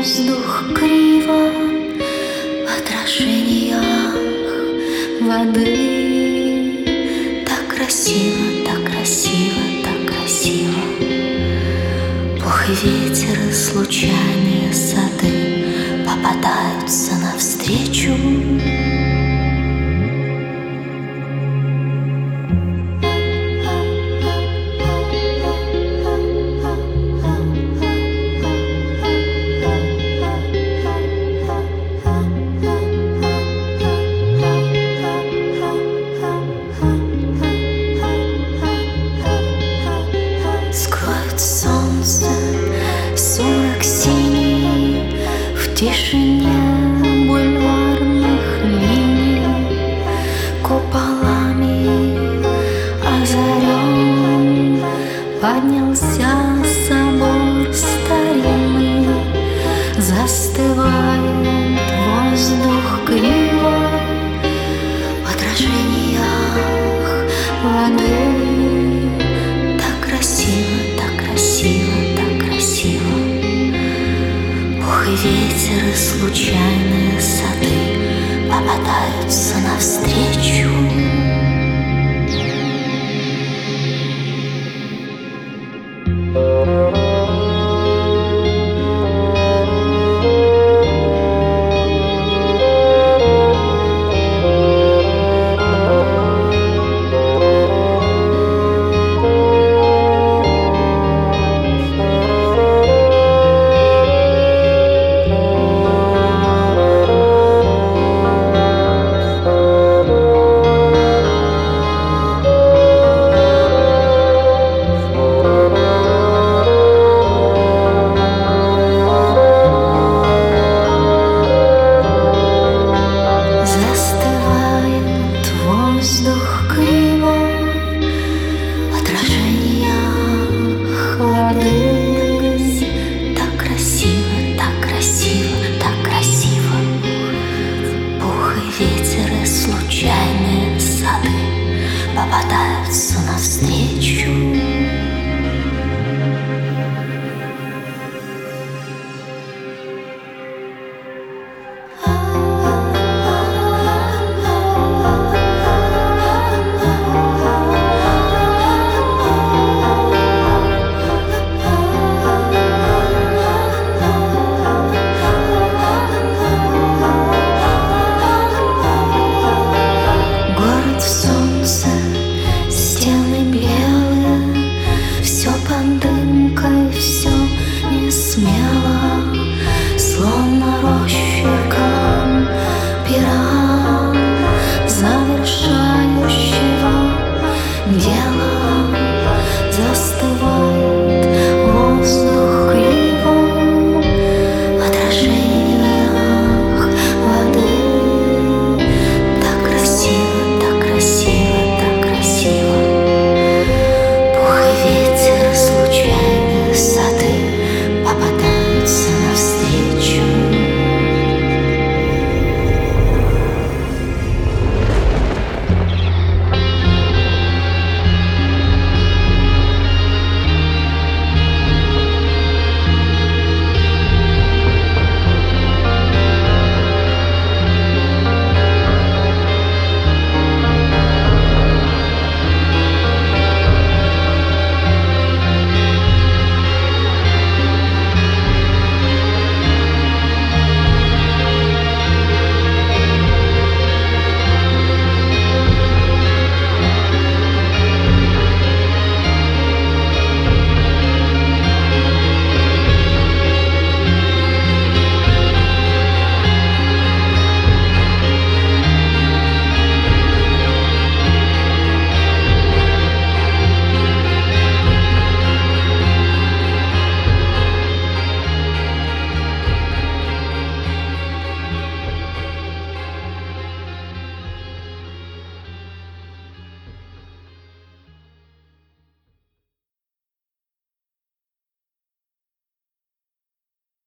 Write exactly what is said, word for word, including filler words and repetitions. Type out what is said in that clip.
Воздух криво в отражениях воды. Так красиво, так красиво, так красиво. Пух и ветер и случайные сады попадаются навстречу. Солнце, сумрак синий, в тишине бульварных линий, куполами озарен поднялся собор старинный. Застывает воздух криво в отражениях воды. Пух и ветер и случайные сады попадаются навстречу. Воздух криво в отражениях воды. Так красиво, так красиво, так красиво. Пух и ветер и случайные сады попадаются навстречу.